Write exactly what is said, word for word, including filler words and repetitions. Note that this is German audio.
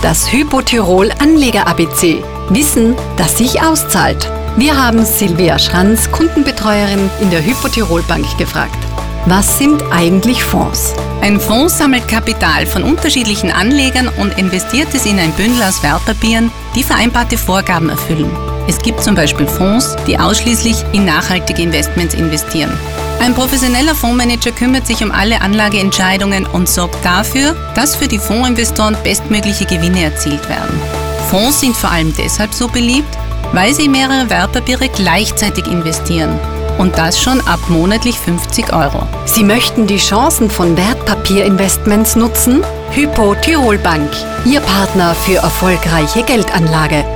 Das Hypo Tirol Anleger A B C. Wissen, das sich auszahlt. Wir haben Silvia Schranz, Kundenbetreuerin in der Hypo Tirol Bank, gefragt. Was sind eigentlich Fonds? Ein Fonds sammelt Kapital von unterschiedlichen Anlegern und investiert es in ein Bündel aus Wertpapieren, die vereinbarte Vorgaben erfüllen. Es gibt zum Beispiel Fonds, die ausschließlich in nachhaltige Investments investieren. Ein professioneller Fondsmanager kümmert sich um alle Anlageentscheidungen und sorgt dafür, dass für die Fondsinvestoren bestmögliche Gewinne erzielt werden. Fonds sind vor allem deshalb so beliebt, weil sie mehrere Wertpapiere gleichzeitig investieren. Und das schon ab monatlich fünfzig Euro. Sie möchten die Chancen von Wertpapierinvestments nutzen? Hypo Tirol Bank, Ihr Partner für erfolgreiche Geldanlage.